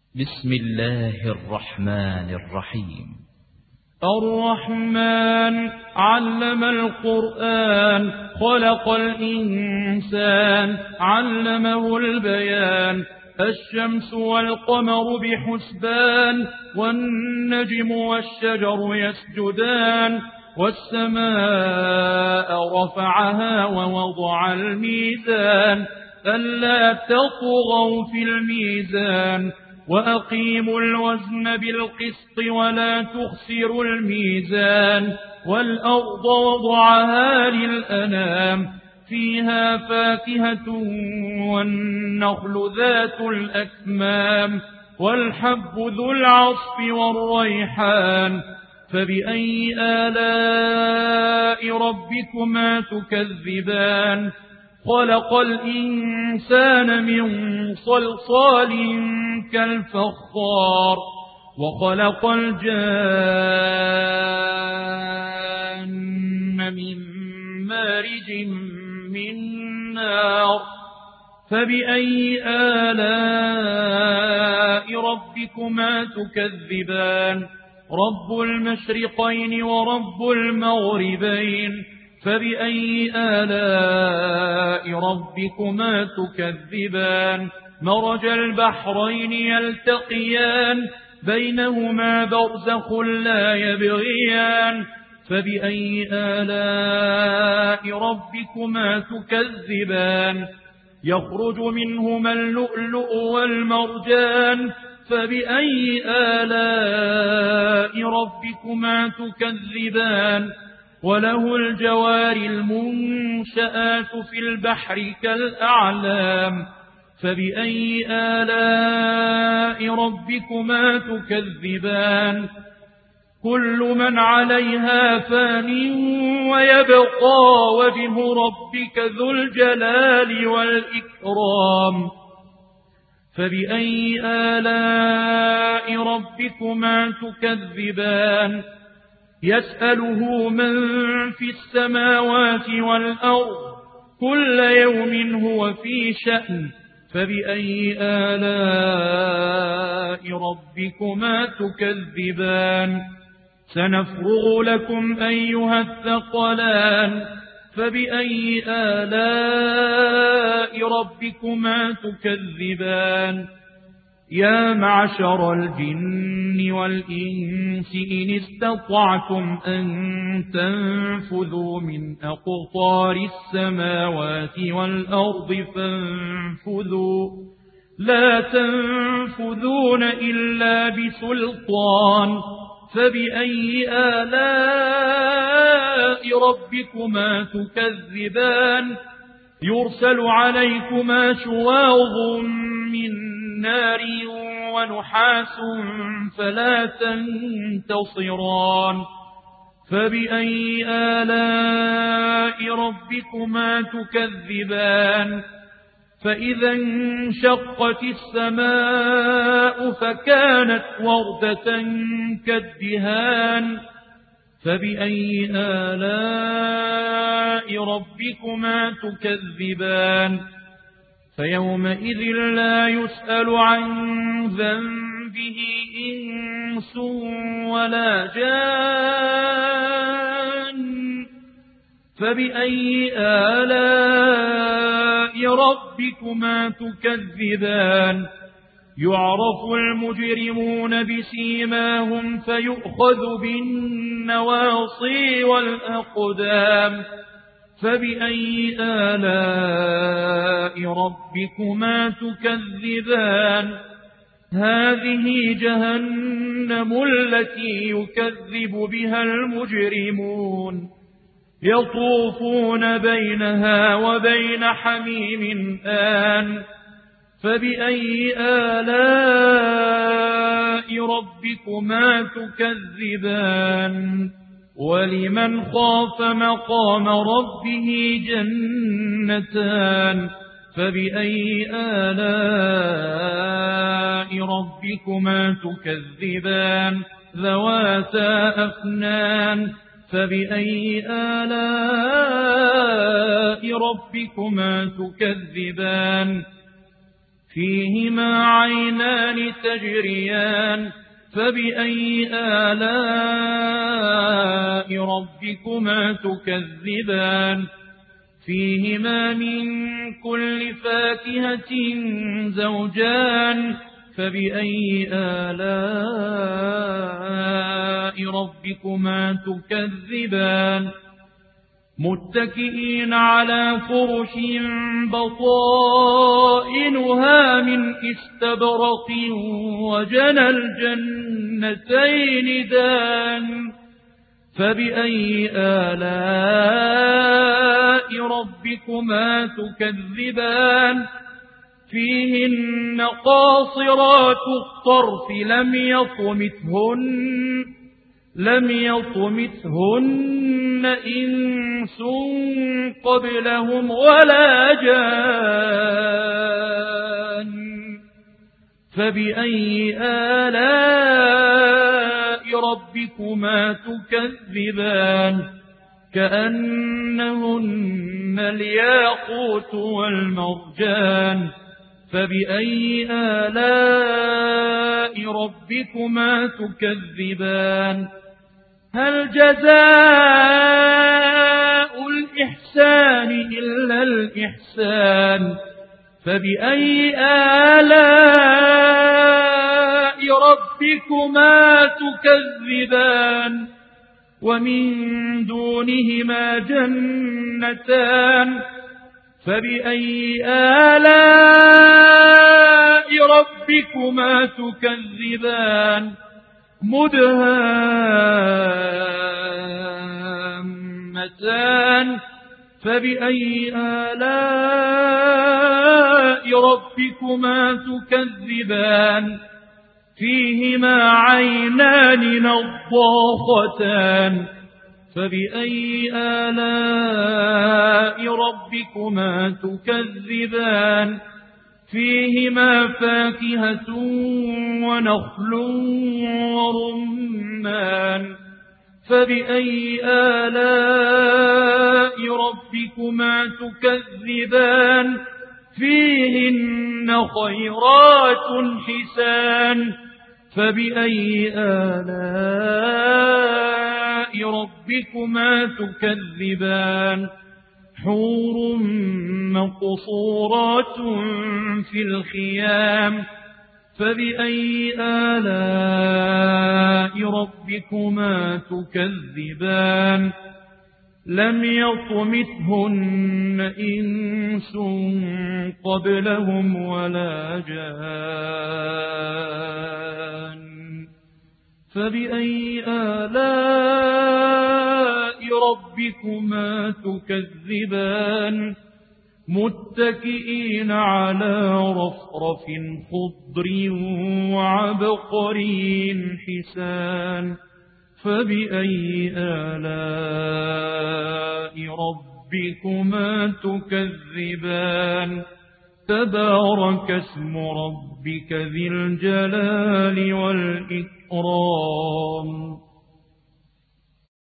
بسم الله الرحمن الرحيم. الرحمن علم القرآن، خلق الإنسان، علمه البيان. الشمس والقمر بحسبان، والنجم والشجر يسجدان. والسماء رفعها ووضع الميزان، ألا تطغوا في الميزان. وأقيموا الوزن بالقسط ولا تخسروا الميزان. والأرض وضعها للأنام، فيها فاكهة والنخل ذات الأكمام، والحب ذو العصف والريحان. فبأي آلاء ربكما تكذبان؟ خلق الإنسان من صلصال كالفخار، وخلق الجان من مارج من نار. فبأي آلاء ربكما تكذبان؟ رب المشرقين ورب المغربين. فبأي آلاء ربكما تكذبان؟ مرج البحرين يلتقيان، بينهما برزخ لا يبغيان. فبأي آلاء ربكما تكذبان؟ يخرج منهما اللؤلؤ والمرجان. فبأي آلاء ربكما تكذبان؟ وله الجوار المنشآت في البحر كالأعلام. فبأي آلاء ربكما تكذبان؟ كل من عليها فان، ويبقى وجه ربك ذو الجلال والإكرام. فبأي آلاء ربكما تكذبان؟ يسأله من في السماوات والأرض، كل يوم هو في شأن. فبأي آلاء ربكما تكذبان؟ سنفرغ لكم أيها الثقلان. فبأي آلاء ربكما تكذبان؟ يا معشر الجن والإنس إن استطعتم أن تنفذوا من أقطار السماوات والأرض فانفذوا، لا تنفذون إلا بسلطان. فبأي آلاء ربكما تكذبان؟ يرسل عليكما شواظ من نار ونحاس فلا تنتصران. فبأي آلاء ربكما تكذبان؟ فإذا انشقت السماء فكانت وردة كالدهان. فبأي آلاء ربكما تكذبان؟ فيومئذ لا يسأل عن ذنبه إنس ولا جان. فبأي آلاء ربكما تكذبان؟ يعرف المجرمون بسيماهم فيؤخذ بالنواصي والأقدام. فبأي آلاء ربكما تكذبان؟ هذه جهنم التي يكذب بها المجرمون، يطوفون بينها وبين حميم آن. فبأي آلاء ربكما تكذبان؟ ولمن خاف مقام ربه جنتان. فبأي آلاء ربكما تكذبان؟ ذواتا أفنان. فبأي آلاء ربكما تكذبان؟ فيهما عينان تجريان فبأي آلاء ربكما تكذبان فيهما من كل فاكهة زوجان فبأي آلاء ربكما تكذبان متكئين على فرش بطائنها من استبرق وجنى الجنتين دان فبأي آلاء ربكما تكذبان فيهن قاصرات الطرف لم يطمثهن إنس قبلهم ولا جان فبأي آلاء ربكما تكذبان كأنهن الياقوت والمرجان فبأي آلاء ربكما تكذبان هل جزاء الإحسان إلا الإحسان فبأي آلاء ربكما تكذبان ومن دونهما جنتان فبأي آلاء ربكما تكذبان مدهامتان فبأي آلاء ربكما تكذبان فيهما عينان نضاختان فبأي آلاء ربكما تكذبان فيهما فاكهة ونخل ورمان فبأي آلاء ربكما تكذبان فيهن خيرات حسان فبأي آلاء ربكما تكذبان حور مقصورات في الخيام فبأي آلاء ربكما تكذبان لم يطمثهن إنس قبلهم ولا جان فبأي آلاء ربكما تكذبان متكئين على رفرف خضر وعبقري حسان فبأي آلاء ربكما تكذبان تبارك اسم ربك ذي الجلال والإكرام